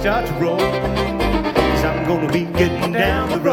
start to roll. 'Cause I'm gonna be getting down the